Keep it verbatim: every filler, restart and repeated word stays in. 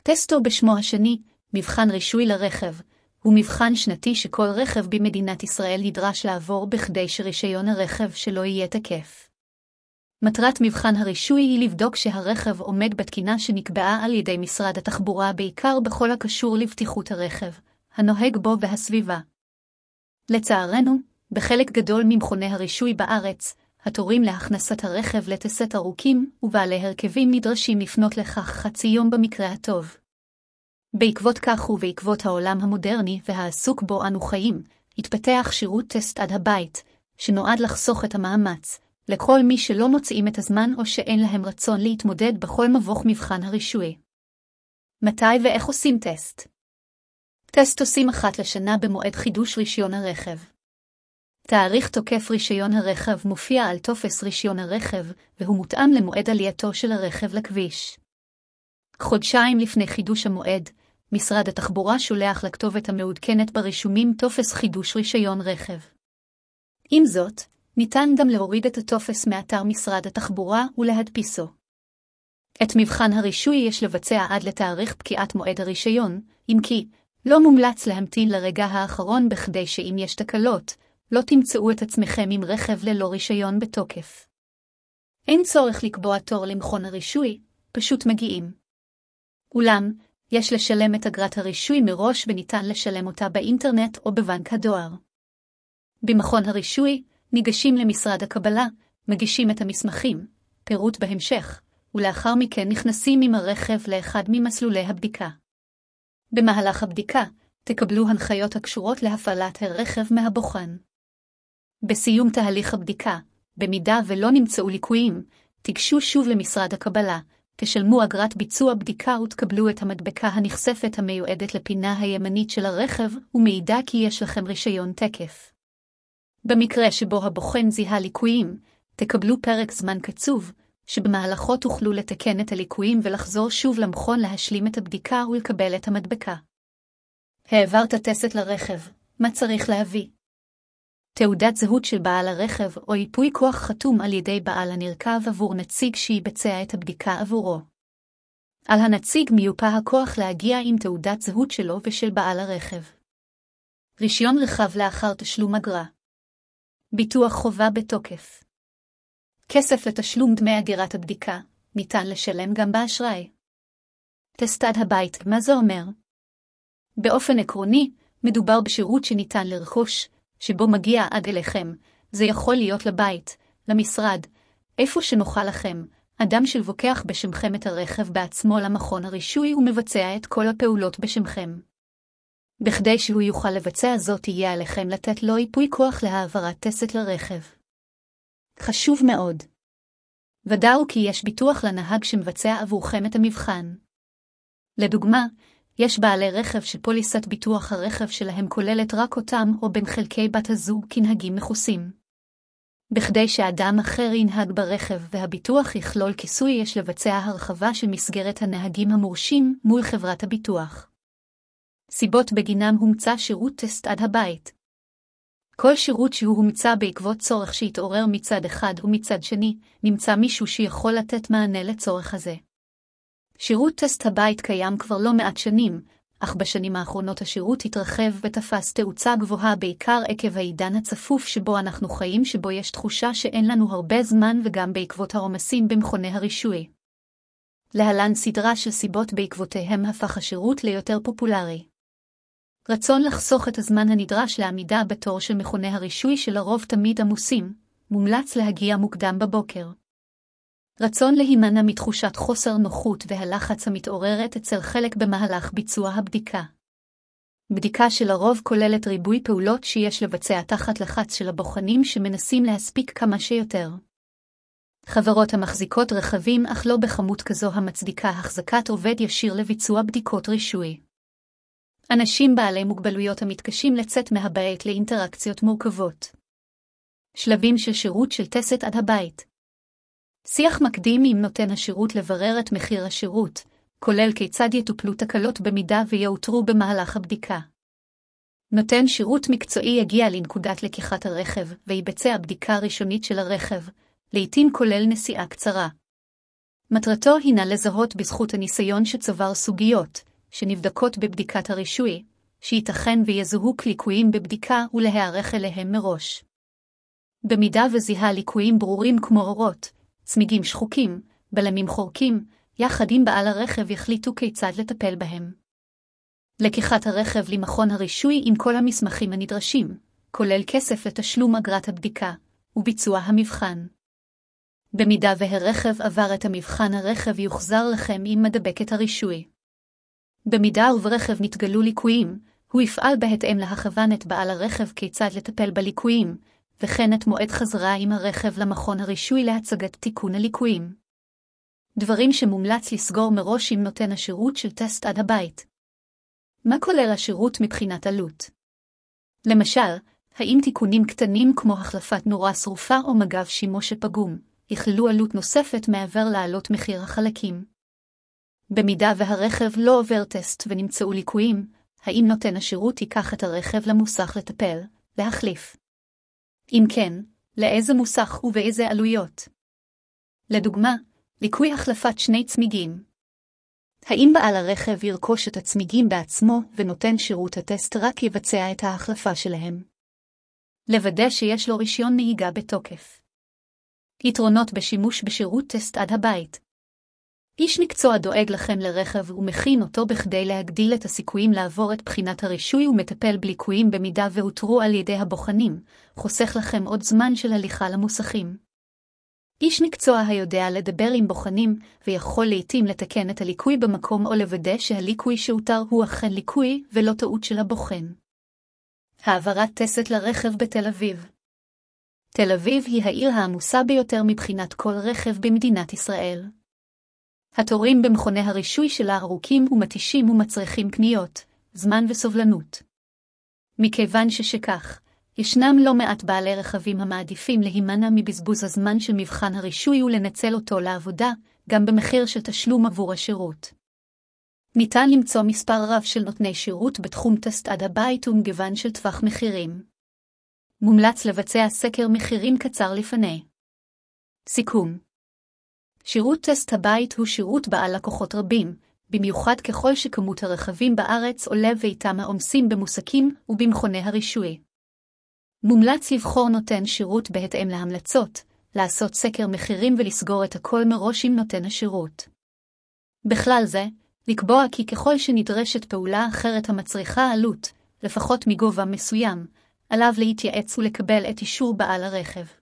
טסטו בשמו השני, מבחן רישוי לרכב, הוא מבחן שנתי שכל רכב במדינת ישראל נדרש לעבור בכדי שרישיון הרכב שלו יהיה תקף. מטרת מבחן הרישוי היא לבדוק שהרכב עומד בתקינה שנקבעה על ידי משרד התחבורה בעיקר בכל הקשור לבטיחות הרכב, הנוהג בו והסביבה. לצערנו, בחלק גדול ממכוני הרישוי בארץ, התורים להכנסת הרכב לטסט ארוכים ובעלי הרכבים נדרשים לפנות לכך חצי יום במקרה הטוב. בעקבות כך ובעקבות העולם המודרני והעסוק בו אנו חיים, התפתח שירות טסט עד הבית, שנועד לחסוך את המאמץ, לכל מי שלא מוצאים את הזמן או שאין להם רצון להתמודד בכל מבוך מבחן הרישוי. מתי ואיך עושים טסט? טסט עושים אחת לשנה במועד חידוש רישיון הרכב. תאריך תוקף רישיון הרכב מופיע על טופס רישיון הרכב, והוא מותאם למועד עלייתו של הרכב לכביש. חודשיים לפני חידוש המועד, משרד התחבורה שולח לכתובת המעודכנת ברישומים טופס חידוש רישיון רכב. עם זאת, ניתן גם להוריד את הטופס מאתר משרד התחבורה ולהדפיסו. את מבחן הרישוי יש לבצע עד לתאריך פקיעת מועד הרישיון, אם כי לא מומלץ להמתין לרגע האחרון בכדי שאם יש תקלות, לא תמצאו את עצמכם עם רכב ללא רישיון בתוקף. אין צורך לקבוע תור למכון הרישוי, פשוט מגיעים. אולם, יש לשלם את אגרת הרישוי מראש וניתן לשלם אותה באינטרנט או בבנק הדואר. במכון הרישוי, ניגשים למשרד הקבלה, מגישים את המסמכים, פירוט בהמשך, ולאחר מכן נכנסים עם הרכב לאחד ממסלולי הבדיקה. במהלך הבדיקה, תקבלו הנחיות הקשורות להפעלת הרכב מהבוחן. בסיום תהליך הבדיקה, במידה ולא נמצאו ליקויים, תיגשו שוב למשרד הקבלה, תשלמו אגרת ביצוע בדיקה ותקבלו את המדבקה הנחשפת המיועדת לפינה הימנית של הרכב ומעידה כי יש לכם רישיון תקף. במקרה שבו הבוחן זיהה ליקויים, תקבלו פרק זמן קצוב, שבמהלכו תוכלו לתקן את הליקויים ולחזור שוב למכון להשלים את הבדיקה ולקבל את המדבקה. העברת טסט לרכב, מה צריך להביא? תעודת זהות של בעל הרכב או ייפוי כוח חתום על ידי בעל הנרכב עבור נציג שיבצע את הבדיקה עבורו. על הנציג מיופה הכוח להגיע עם תעודת זהות שלו ושל בעל הרכב. רישיון רכב לאחר תשלום אגרה. ביטוח חובה בתוקף. כסף לתשלום דמי אגירת הבדיקה, ניתן לשלם גם באשראי. טסט עד הבית, מה זה אומר? באופן עקרוני, מדובר בשירות שניתן לרכוש, שבו מגיע עד אליכם, זה יכול להיות לבית, למשרד, איפה שנוחה לכם, אדם שלוקח בשמכם את הרכב בעצמו למכון הרישוי ומבצע את כל הפעולות בשמכם. בכדי שהוא יוכל לבצע זאת יהיה עליכם לתת לו ייפוי כוח להעברת טסט לרכב. חשוב מאוד. ודאו כי יש ביטוח לנהג שמבצע עבורכם את המבחן. לדוגמה, יש בעלי רכב שפוליסת ביטוח הרכב שלהם כוללת רק אותם או בין חלקי בת הזוג כנהגים מכוסים. בכדי שאדם אחר ינהג ברכב והביטוח יכלול כיסוי יש לבצע הרחבה של מסגרת הנהגים המורשים מול חברת הביטוח. סיבות בגינם הומצא שירות טסט עד הבית. כל שירות שהוא הומצא בעקבות צורך שהתעורר מצד אחד ומצד שני, נמצא מישהו שיכול לתת מענה לצורך הזה. שירות טסט הבית קיים כבר לא מעט שנים, אך בשנים האחרונות השירות התרחב ותפס תאוצה גבוהה בעיקר עקב העידן הצפוף שבו אנחנו חיים שבו יש תחושה שאין לנו הרבה זמן וגם בעקבות העומסים במכוני הרישוי. להלן סדרה של סיבות בעקבותיהם הפך השירות ליותר פופולרי. רצון לחסוך את הזמן הנדרש לעמידה בתור של מכוני הרישוי שלרוב תמיד עמוסים, מומלץ להגיע מוקדם בבוקר. רצון להימנע מתחושת חוסר נוחות והלחץ המתעוררת אצל חלק במהלך ביצוע הבדיקה. בדיקה שלרוב כוללת ריבוי פעולות שיש לבצע תחת לחץ של הבוחנים שמנסים להספיק כמה שיותר. חברות המחזיקות רכבים אך לא בכמות כזו המצדיקה החזקת עובד ישיר לביצוע בדיקות רישוי. אנשים בעלי מוגבלויות המתקשים לצאת מהבית לאינטראקציות מורכבות. שלבים של שירות של טסט עד הבית. שיח מקדים עם נותן השירות לברר את מחיר השירות, כולל כיצד יטופלו תקלות במידה ויאותרו במהלך הבדיקה. נותן שירות מקצועי יגיע לנקודת לקיחת הרכב ויבצע בדיקה ראשונית של הרכב, לעתים כולל נסיעה קצרה. מטרתו הינה לזהות בזכות הניסיון שצבר סוגיות, שנבדקות בבדיקת הרישוי, שייתכן ויזוהו ליקויים בבדיקה ולהיערך אליהם מראש. במידה וזיהה ליקויים ברורים כמו אורות, צמיגים שחוקים, בלמים חורקים, יחד עם בעל הרכב יחליטו כיצד לטפל בהם. לקיחת הרכב למכון הרישוי עם כל המסמכים הנדרשים, כולל כסף לתשלום אגרת הבדיקה, וביצוע המבחן. במידה והרכב עבר את המבחן, הרכב יוחזר לכם עם מדבקת הרישוי. במידה וברכב נתגלו ליקויים, הוא יפעל בהתאם להכוון את בעל הרכב כיצד לטפל בליקויים, וכן את מועד חזרה עם הרכב למכון הרישוי להצגת תיקון הליקויים. דברים שמומלץ לסגור מראש עם נותן השירות של טסט עד הבית. מה כולל השירות מבחינת עלות? למשל, האם תיקונים קטנים כמו החלפת נורה שרופה או מגב שימוש שפגום, יכללו עלות נוספת מעבר לעלות מחיר החלקים? במידה והרכב לא עובר טסט ונמצאו ליקויים, האם נותן השירות ייקח את הרכב למוסך לטפל, להחליף? אם כן, לאיזה מוסך ובאיזה עלויות? לדוגמה, ליקוי החלפת שני צמיגים. האם בעל הרכב ירכוש את הצמיגים בעצמו ונותן שירות הטסט רק יבצע את ההחלפה שלהם? לוודא שיש לו רישיון נהיגה בתוקף. יתרונות בשימוש בשירות טסט עד הבית. איש מקצוע דואג לכם לרכב ומכין אותו בכדי להגדיל את הסיכויים לעבור את בחינת הרישוי ומטפל בליקויים במידה והותרו על ידי הבוחנים, חוסך לכם עוד זמן של הליכה למוסכים. איש מקצוע היודע לדבר עם בוחנים ויכול לעתים לתקן את הליקוי במקום או לוודא שהליקוי שהותר הוא אכן ליקוי ולא טעות של הבוחן. העברת טסט לרכב בתל אביב. תל אביב היא העיר העמוסה ביותר מבחינת כל רכב במדינת ישראל. התורים במכוני הרישוי שלה ארוכים ומתישים ומצריכים פניות, זמן וסובלנות. מכיוון ששכך, ישנם לא מעט בעלי רכבים המעדיפים להימנע מבזבוז הזמן של מבחן הרישוי ולנצל אותו לעבודה, גם במחיר של תשלום עבור השירות. ניתן למצוא מספר רב של נותני שירות בתחום טסט עד הבית ומגוון של טווח מחירים. מומלץ לבצע סקר מחירים קצר לפני. סיכום. שירות טסט הבית הוא שירות בעל לקוחות רבים, במיוחד ככל שכמות הרכבים בארץ עולה ואיתם העומסים במוסקים ובמכוני הרישוי. מומלץ לבחור נותן שירות בהתאם להמלצות, לעשות סקר מחירים ולסגור את הכל מראש עם נותן השירות. בכלל זה, לקבוע כי ככל שנדרשת פעולה אחרת המצריכה עלות, לפחות מגובה מסוים, עליו להתייעץ ולקבל את אישור בעל הרכב.